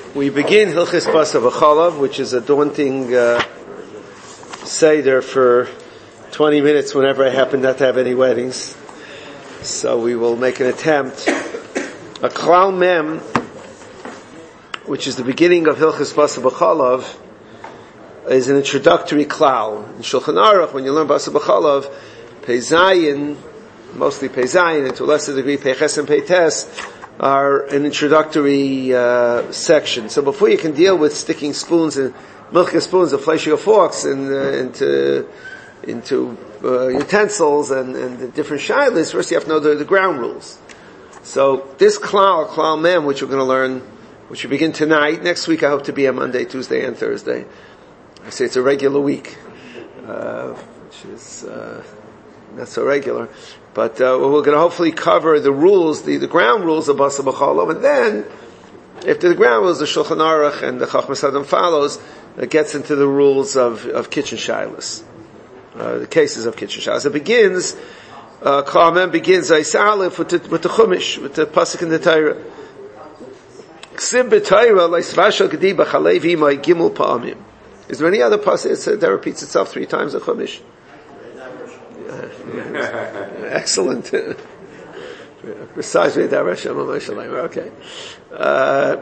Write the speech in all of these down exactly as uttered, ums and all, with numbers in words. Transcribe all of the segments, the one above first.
We begin Hilchis Basar V'Chalav, which is a daunting uh, seder for twenty minutes whenever I happen not to have any weddings. So we will make an attempt. A Klal Mem, which is the beginning of Hilchis Basar V'Chalav, is an introductory klal. In Shulchan Aruch, when you learn Basar V'Chalav, Pei Zayin, mostly Pei Zayin, and to a lesser degree Pei Ches and Pei Tes, are an introductory uh, section. So before you can deal with sticking spoons and milching spoons and fleshing of forks in, uh, into into uh, utensils and, and the different shilas, first you have to know the, the ground rules. So this klal, klal mem, which we're going to learn, which we begin tonight, next week I hope to be on Monday, Tuesday, and Thursday. I say it's a regular week, uh, which is uh, not so regular. But uh, we're going to hopefully cover the rules, the, the ground rules of Basar V'Chalav, and then, after the ground rules, the Shulchan Aruch and the Chachmas Adam follows, it gets into the rules of, of kitchen shilas, uh, the cases of kitchen shilas. It begins, uh, Klal Mem begins, Ayis Aleph, with the, with the Chumash, with the Pasuk in the Torah. Ksib b'Torah, Leisvashal Gedi b'Chalev Imai Gimel Pa'amim. Is there any other Pasuk that repeats itself three times in Chumash? Excellent. Besides okay. Uh,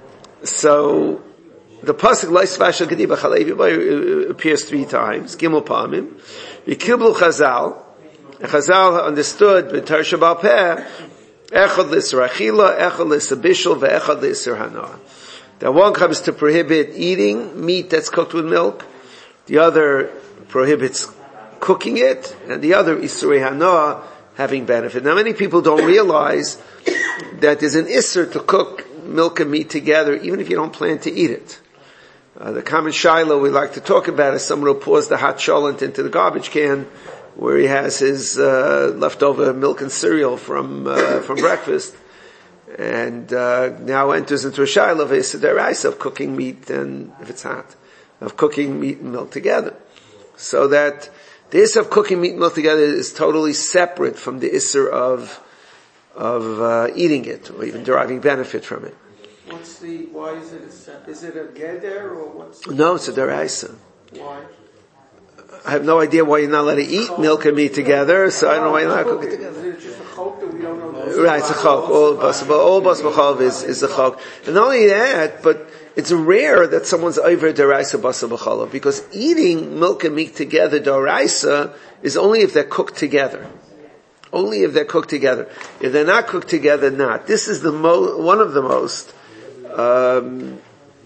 so the pasuk Leisvashal Gedi b'Chalev appears three times. Gimel Pa'amim. Yikiblu Chazal. And Chazal understood b'Torah Sheba'al Peh. Echad l'Isur Achila, Echad l'Isur Bishul, ve'Echad l'Isur Hana. That one comes to prohibit eating meat that's cooked with milk. The other prohibits cooking it, and the other Isurei Hana, having benefit. Now many people don't realize that there's an Isur to cook milk and meat together, even if you don't plan to eat it. Uh, the common shiloh we like to talk about is someone who pours the hot cholent into the garbage can, where he has his uh, leftover milk and cereal from uh, from breakfast, and uh, now enters into a shiloh of Yisrael of cooking meat, and if it's hot, of cooking meat and milk together. So that the Isser of cooking meat and milk together is totally separate from the Isser of of uh, eating it, or even deriving benefit from it. What's the, why is it a, is it a geder, or what's the... No, it's a deraisa. Why? I have no idea why you're not allowed to eat milk and meat together, so I don't know why you're not cooking it together. Is it just a chok that we don't know? Right, it's a chok. All Basar, all Basar V'Chalav is, is a chok. And not only that, but it's rare that someone's over deraisa Basar V'Chalav, because eating milk and meat together, deraisa, is only if they're cooked together. Only if they're cooked together. If they're not cooked together, not. This is the mo- one of the most, um,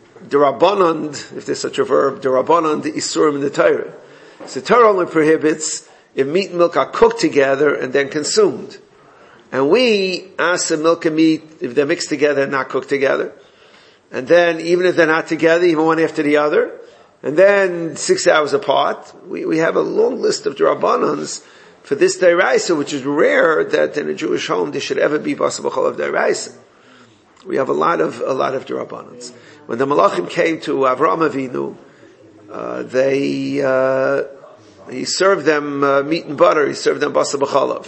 derabanan, if there's such a verb, derabanan, the isurim in the Torah. So Torah only prohibits if meat and milk are cooked together and then consumed. And we ask the milk and meat, if they're mixed together and not cooked together. And then, even if they're not together, even one after the other, and then six hours apart, we, we have a long list of Derabanans for this Deraisa, which is rare that in a Jewish home there should ever be Basar V'Chalav Deraisa. We have a lot of, a lot of Derabanans. When the Malachim came to Avraham Avinu, uh, they, uh, he served them uh, meat and butter, he served them Basar V'Chalav.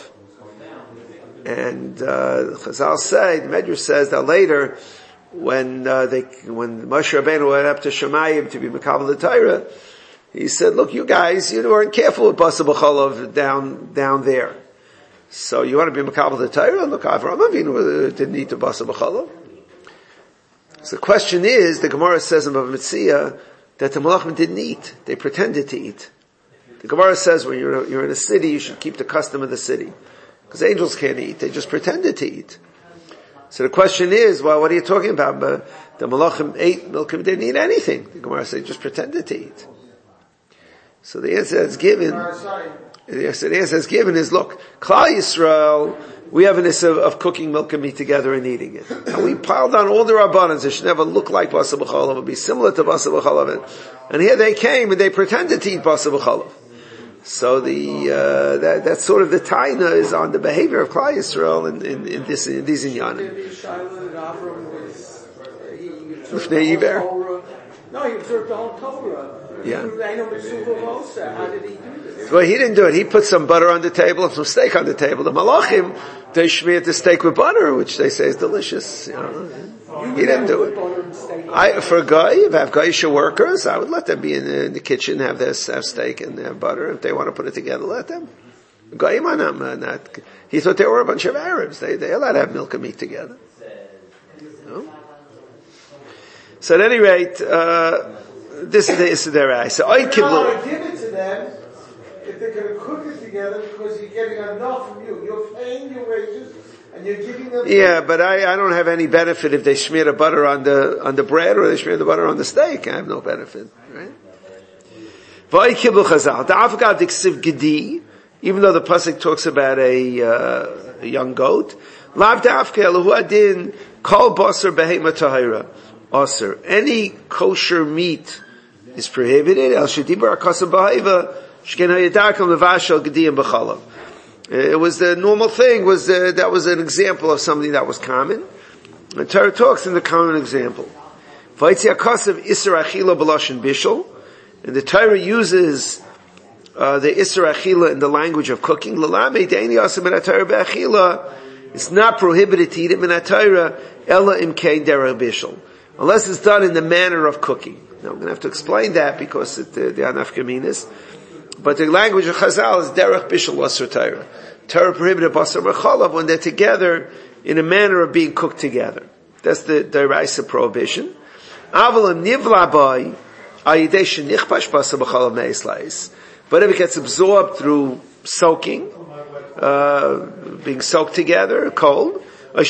And, uh, Chazal say, the Medrash says that later, when uh, they when Moshe Rabbeinu went up to Shemayim to be Mekabel the Torah, he said, "Look, you guys, you weren't careful with Basar V'Chalav down down there. So you want to be Mekabel the Torah? Look, Avraham Avinu didn't eat the Basar V'Chalav." So the question is, the Gemara says in Bava Metzia that the Malachim didn't eat; they pretended to eat. The Gemara says when you're you're in a city, you should keep the custom of the city, because angels can't eat; they just pretended to eat. So the question is, well, what are you talking about? But the Malachim ate milk and didn't eat anything. The Gemara says, just pretended to eat. So the answer that's given, the answer that's given is, look, Klal Yisrael, we have an issue of, of cooking milk and meat together and eating it. And we piled on all the Rabbanans. It should never look like Basar V'Chalav. It would be similar to Basar V'Chalav. And here they came and they pretended to eat Basar V'Chalav. So the, uh, that, that's sort of the taina is on the behavior of Klal Yisrael in, in, in this, in these inyanim. No, he observed the whole Torah. Yeah. How did he do this? Well, he didn't do it. He put some butter on the table and some steak on the table. The Malachim, they shmeared the steak with butter, which they say is delicious. You know. He didn't do it. putting steak. I, for a guy, if I have Gaisha workers, I would let them be in the, in the kitchen, have this, have steak and have butter. If they want to put it together, let them. Goyim are not, not, he thought they were a bunch of Arabs. They, they allowed to have milk and meat together. No? So at any rate, uh, this is the Isiderai. So I You're not allowed to give it to them if they're going to cook it together because you're getting enough from you. You're paying your wages and you're giving them. Yeah, but I, I don't have any benefit if they smear the butter on the on the bread or they smear the butter on the steak. I have no benefit, right? V'aykibu chazal. Da'afgad diksiv gedi. Even though the pasuk talks about a, uh, a young goat, lav da'afke elahu adin kol basar behema tahira. Aser. Any kosher meat is prohibited. El shedibar akasa b'haiva shken hayadakam levashel gediyim b'chalav. It was the normal thing. Was uh, that was an example of something that was common. The Torah talks in the common example. Vayitzi akasav isra achila b'lashon bishul, and the Torah uses uh, the isra achila in the language of cooking. L'lamei de'eni asam min haTorah be'achila. It's not prohibited to eat it min haTorah ella im kein derech bishul. Unless it's done in the manner of cooking. Now, I'm going to have to explain that because it, uh, the anaf kaminas. But the language of Chazal is derech bishul asur Torah. Torah prohibited basar b'chalav when they're together in a manner of being cooked together. That's the deraisa prohibition. Avalim nivla by ayidei shenichpash basar b'chalav me'eslais. But if it gets absorbed through soaking, uh, being soaked together, cold, or,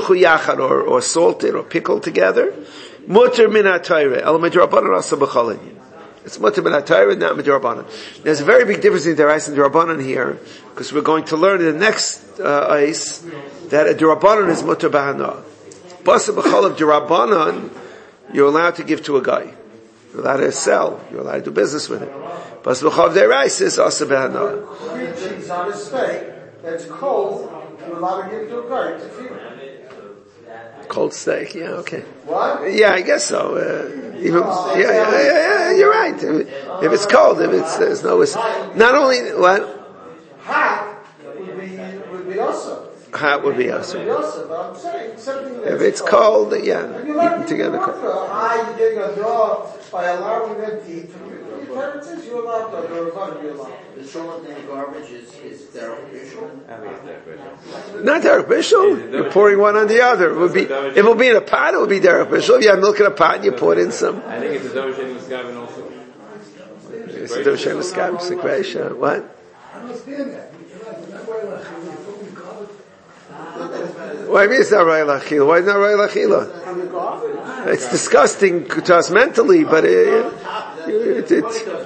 or salted or pickled together. Mutter min ha-Torah, el midrabanan asa b'chol inyan. It's mutter min ha-Torah, not midrabanan. There's a very big difference in Derais and Derabanan here, because we're going to learn in the next uh, ice that a Derabanan is mutter b'hana. Basa b'chol of Derabanan, you're allowed to give to a guy. You're allowed to sell. You're allowed to do business with it. Basa b'chol of Derais is asa b'hana. Three cheese on a steak that's cold. You're allowed to give it to a guy to feed him. Cold steak, yeah, okay. What? Yeah, I guess so. Uh, even, yeah, yeah, yeah, yeah, you're right. If, if it's cold, if it's, there's no, it's, not only, what? Hot would be, would be awesome. Hot would be awesome. Would be awesome, but I'm saying something that's If it's cold, yeah, eaten together. How you getting a draw by allowing them to eat from you? Your parents says you're allowed to, or you're allowed. The short name garbage is, is derech bishul. Not derech bishul. You're pouring one on the other. It would be, if it would be in a pot, it would be derech bishul. If you have milk in a pot and you pour it in some. I think it's a Dov Shem Miskaven also. It's a Dov Shem Miskaven, Sikreisha. What? I understand that. Why mean it's not Ra'il Achila? Why not Ra'il Achila? It's disgusting to us mentally, but it, it, it, it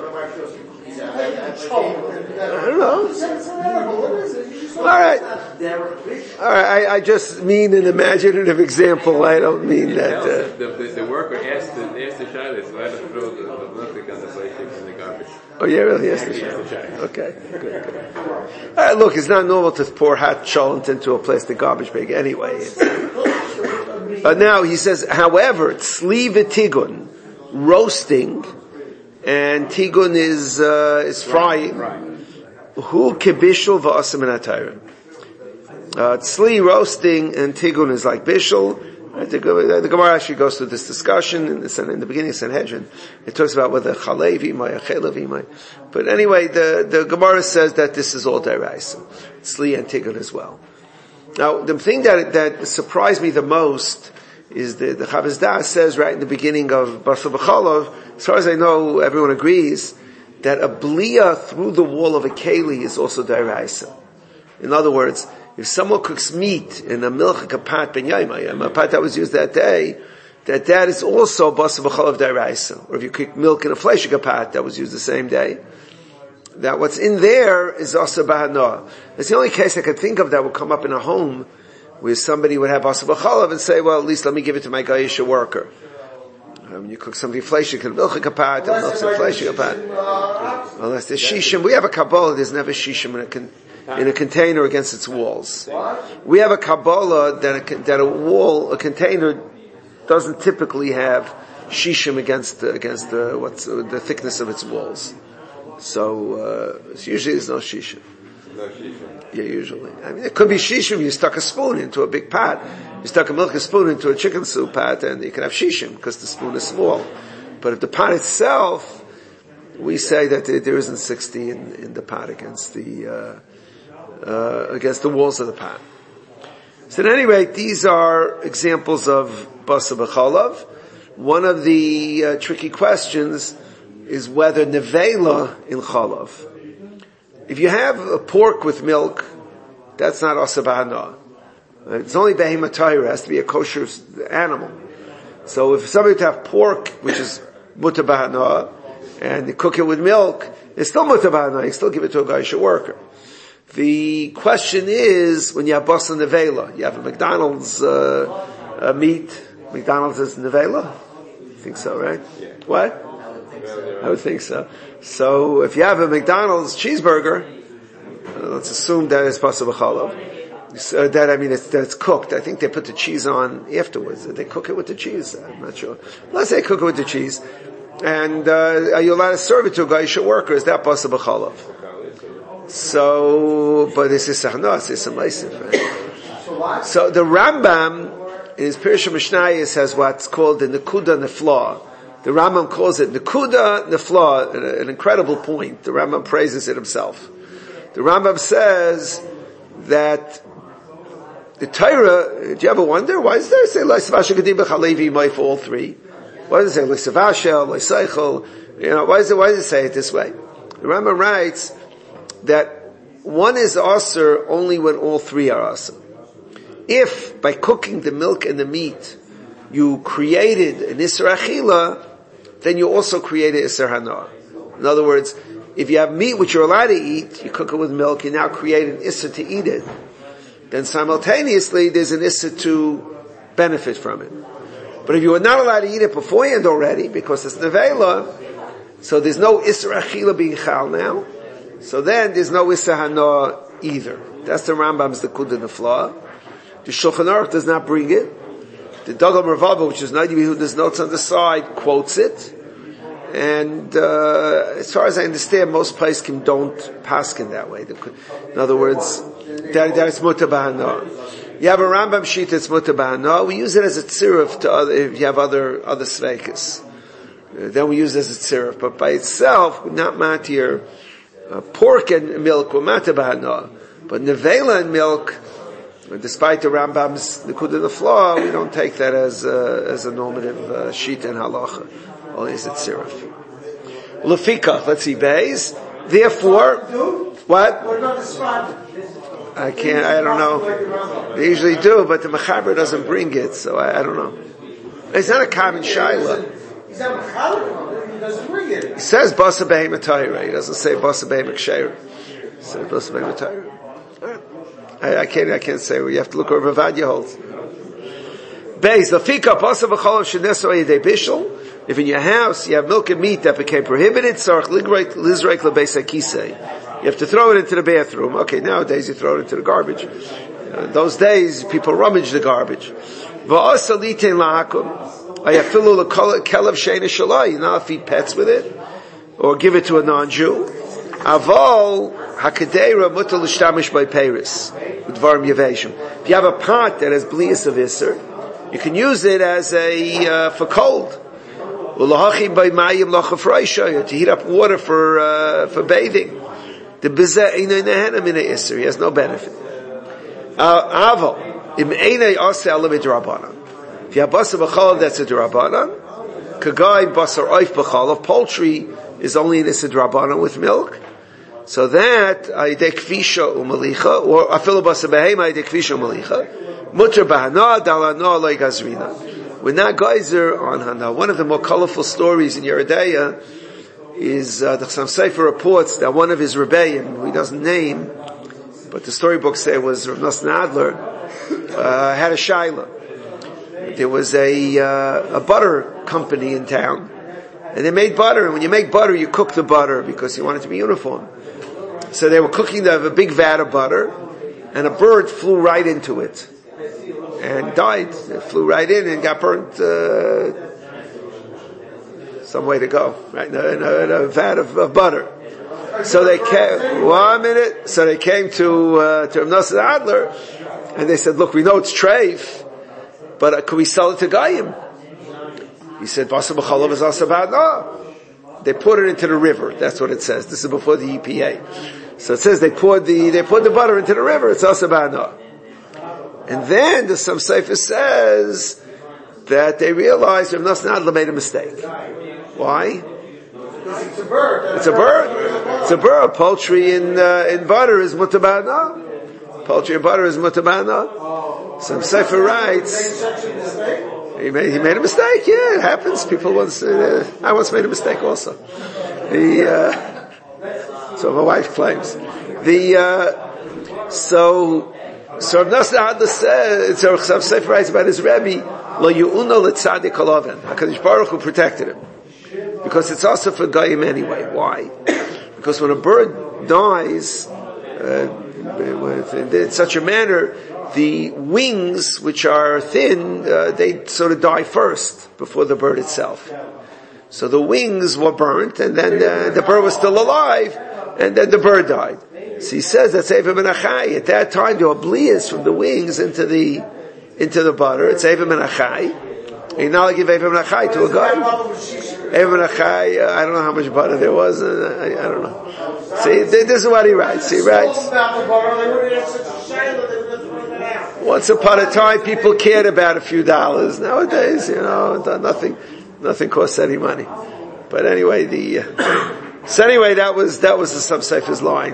I don't know. All right. All right. I, I just mean an imaginative example. I don't mean that. Uh, the, the, the worker asked the, asked the Shabbos why to throw the, the plastic on the plate in the garbage. Oh, yeah, really? Yes, the Shabbos. Okay. Good, good. All right, look, it's not normal to pour hot cholent into a plastic garbage bag anyway. Uh, now, he says, however, tzli v'tigun, roasting, and tigun is, uh, is frying. Hu kibishul v'asam in ha-Torah. Uh, tzli, roasting, and tigun is like bishul. The, the Gemara actually goes through this discussion in the, in the beginning of Sanhedrin. It talks about whether chalevi may, chalevi may. But anyway, the, the Gemara says that this is all deraisa. Tzli and tigun as well. Now, the thing that, that surprised me the most is the, the Chavez Da'as says right in the beginning of Basar B'chalav, as far as I know, everyone agrees, that a bliya through the wall of a keli is also deraisa. In other words, if someone cooks meat in a milch a pat ben yaimah, a pat that was used that day, that that is also basar b'chalav deraisa. Or if you cook milk in a flesh a pat that was used the same day, that what's in there is also b'hana. It's the only case I could think of that would come up in a home where somebody would have basar b'chalav and say, well, at least let me give it to my Gaisha worker. When you cook something flesh, you can milk a pat, and milk some flesh a pat. Unless there's shishim. We have a Kabbalah, there's never shishim in a con- in a container against its walls. We have a Kabbalah that a, that a wall, a container, doesn't typically have shishim against the, against the, what's uh, the thickness of its walls. So, uh, usually there's no shishim. No shishim. Yeah, usually. I mean, it could be shishim. You stuck a spoon into a big pot. You stuck a milk a spoon into a chicken soup pot, and you can have shishim because the spoon is small. But if the pot itself, we say that there isn't sixty in, in the pot against the uh, uh, against the walls of the pot. So at any rate, these are examples of basa b'chalav. One of the uh, tricky questions is whether nevela in chalav. If you have a pork with milk, that's not asa b'hana. It's only behema Torah. It has to be a kosher animal. So if somebody to have pork, which is mutar b'hana, and you cook it with milk, it's still mutar b'hana. You still give it to a Gaisha worker. The question is, when you have basa nevela, you have a McDonald's uh, a meat. McDonald's is nevela? I think so, right? Yeah. What? I would think so. So if you have a McDonald's cheeseburger, uh, let's assume that it's basa b'chalav. So that, I mean, it's, that it's cooked. I think they put the cheese on afterwards. They cook it with the cheese. I'm not sure. Let's say cook it with the cheese. And uh, are you allowed to serve it to a Gaisha worker? Is that basa b'chalav? So, but this is sahnos, it's a maisiv. So the Rambam, in his Pirush Mishnayos, has what's called the Nekuda Nefla. The Rambam calls it Nekuda Nefla, an, an incredible point. The Rambam praises it himself. The Rambam says that the Torah, do you ever wonder, why does there say L'Savasha Gedim B'Chalevi Mai for all three? Why does it say L'Savasha, L'Seichel? You know, why does it, why does it say it this way? The Rambam writes that one is aser only when all three are aser. If by cooking the milk and the meat you created an Isser Achila, then you also created Isser Hana. In other words, if you have meat which you're allowed to eat, you cook it with milk, you now create an Isser to eat it. Then simultaneously there's an Isser to benefit from it. But if you were not allowed to eat it beforehand already, because it's Nevela, so there's no Isser Achila being Chal now, so then there's no Isser Hana either. That's the Rambam's the Nekuda Nefla. The Shulchan Aruch does not bring it. The Dagam Ravava, which is Nadi Yehuda's notes on the side, quotes it. And uh, as far as I understand, most poskim don't paskin that way. In other words, that, that it's mutar b'hana. You have a Rambam sheet that's mutar b'hana. We use it as a tziruf to other, if you have other other sveikas. Uh, then we use it as a tziruf. But by itself, not matir. Uh, pork and milk were matar b'hana. But nevela and milk, despite the Rambam's Nekuda Nefla, we don't take that as a, as a normative uh, sheet in halacha. Only as a tziruf. Lefika, let's see, Beis. Therefore, what? What about the spot? I can't, I don't know. They usually do, but the Mechaber doesn't bring it, so I, I don't know. It's not a common shaila. He's not Mechaber, he doesn't bring it. He says Basa Behema Torah. He doesn't say Basa Behema Ksheira. He says Basa Behema Torah. I, I can't, I can't say. You have to look over Vadia holds. Beis, Lefika, Basa V'cholav Sheneso Yedei Bishul. If in your house you have milk and meat that became prohibited, Sarach Lizreik Lebeis HaKisei. You have to throw it into the bathroom. Okay, nowadays you throw it into the garbage. Uh, those days, people rummage the garbage. V'asa litein lahakum. Ayafilu lekelev sheina shalai. You now feed pets with it, or give it to a non-Jew. Aval hakadera mutal l'shtamish by Paris with varm yaveshim. If you have a pot that has blias of iser, you can use it as a uh, for cold. To heat up water for uh, for bathing. The biza eina nehenem in iser. He has no benefit. Aval im eina ase alav d'Rabbanan. If you have basar b'chalav, that's a d'Rabbanan. Kagai basar oif b'chalav. Poultry is only an iser d'Rabbanan with milk. So that ayidei kvisha umalicha, or afilu basar behema ayidei kvisha umalicha. Mutar b'hana dalana loy gazrina. We're not geyser on Hana. One of the more colorful stories in Yeridea is uh, the Chassam Sofer reports that one of his rebbeim, who he doesn't name, but the storybooks say it was Rav Nosson Adler, uh, had a shaila. There was a uh, a butter company in town, and they made butter. And when you make butter, you cook the butter because you want it to be uniform. So they were cooking the, a big vat of butter, and a bird flew right into it. And died. It flew right in and got burnt. Uh, some way to go, right? In a, in a, in a vat of, of butter. so they came, one minute, so they came to, uh, to Rav Nosson Adler, and they said, look, we know it's treif, but uh, can we sell it to Goyim? He said, Basar b'chalav is also bad. No. They poured it into the river. That's what it says. This is before the E P A. So it says they poured the, they poured the butter into the river. It's also bad. No. And then the some Sefer says that they realized Rav Nosson Adler made a mistake. Why? It's a bird. It's a bird. It's a bird. Poultry in, uh, in butter is mutabad. No. Poultry in butter is mutabad. No. Some Sefer writes, He made, he made a mistake, yeah, it happens. People once, uh, I once made a mistake also. The, uh, so my wife claims. The, uh, so, so Rav Nosson Adler says, so Chasav Sefer writes about his Rebbe, Lo yu'uno l'tzadik halaven. HaKadosh Baruch Hu protected him. Because it's also for Goyim anyway. Why? Because when a bird dies, uh, in such a manner, the wings, which are thin, uh, they sort of die first before the bird itself. So the wings were burnt, and then uh, the bird was still alive, and then the bird died. So he says that's Eva Menachai. At that time, there were bleas from the wings into the into the butter. It's Eva Menachai. You now give Eva Menachai to a guy. Eva Menachai, uh, I don't know how much butter there was. Uh, I, I don't know. See, this is what he writes. He writes. Once upon a time, people cared about a few dollars. Nowadays, you know, nothing, nothing costs any money. But anyway, the uh, so anyway, that was that was the Sub-Sefer's line.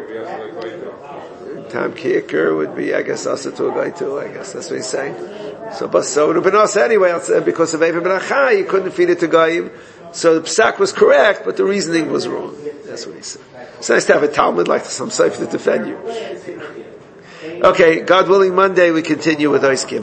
Tam kicker would be, I guess, also to a guy too. I guess that's what he's saying. So, but so it would have been also anyway, because of Eva Menachai, he couldn't feed it to Goyim. So the psak was correct, but the reasoning was wrong. That's what he said. It's nice to have a Talmud like the Sub-Sefer to defend you. Okay, God willing, Monday we continue with Oiskim.